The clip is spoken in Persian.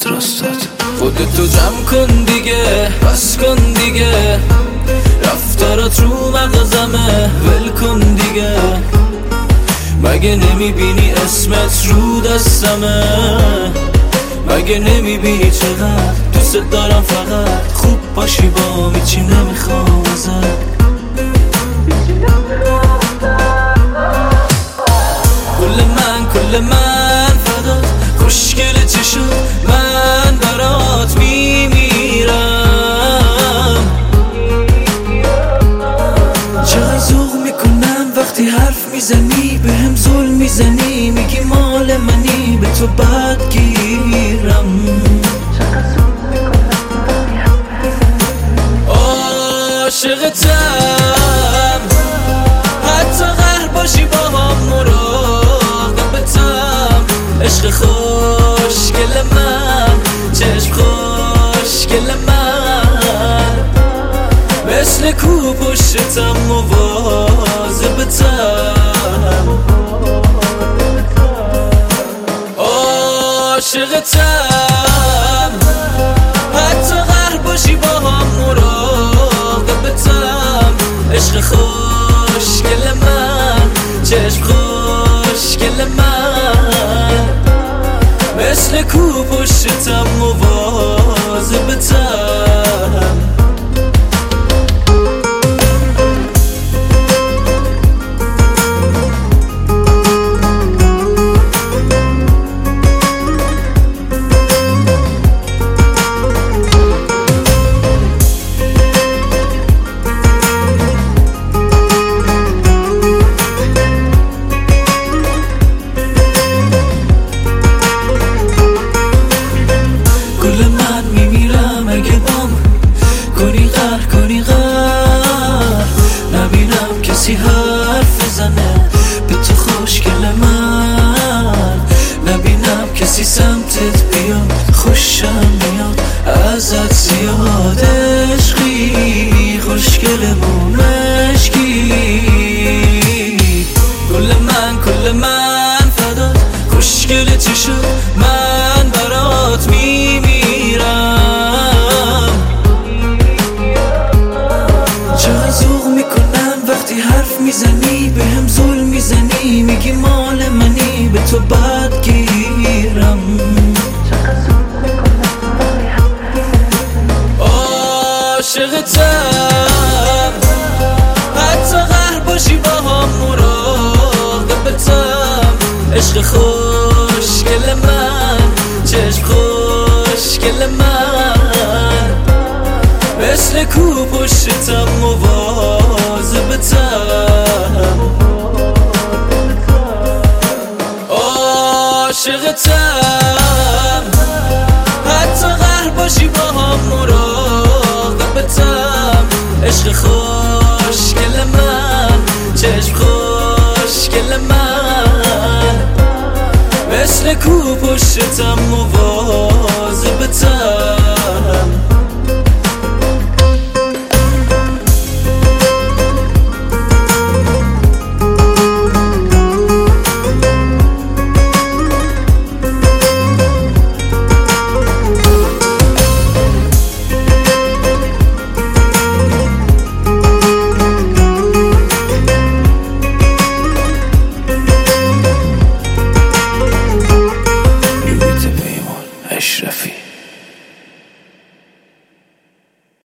راستات. خودتو جمع کن دیگه، بس کن دیگه، رفتارات رو مغزمه، ول کن دیگه. مگه نمیبینی اسمت رو دستمه؟ مگه نمیبینی چقدر دوست دارم؟ فقط خوب باشی با هیچی نمیخوام ازت. کل من فدات، خوشگله چی شد من برات میمیرم. چقدر ذوق میکنم وقتی حرف میزنی، به هم ظلم میزنی، میگی مال منی، به تو بدگیرم. عاشقتم، حتی قهر باشی با هم مراقبتم. عشق خوشگل من، چشم خوشگل من، مثل کو پشتم مواظبتم. عاشقتم، حتی قهر باشی با هم مراقبتم. عشق خوشگل من، چشم خوشگل من، مثل کو پشتم مواظبتم. نبینم کسی حرف بزنه به تو خوشگل من، نبینم کسی سمتت بیاد، خوشم میاد ازت زیاد. عشقی خوشگلمون عشقی، کل من فدات، خوشگله چی شد من برات میمیرم. چقدر ذوق میکنم وقتی حرف میزنی، به هم ظلم میزنی، میگی مال منی، به تو بدگیرم. عاشقتم، حتی قهر باشی با هم مراقبتم. عشق خوشگل من، چشم خوشگل من، مثل کو پشتم مواظبتم. عاشقتم، حتی قهر باشی با هم مراقبتم. عشق خوشگل من، چشم خوشگل من، مثل کو پشتم مواظبتم. اشرفی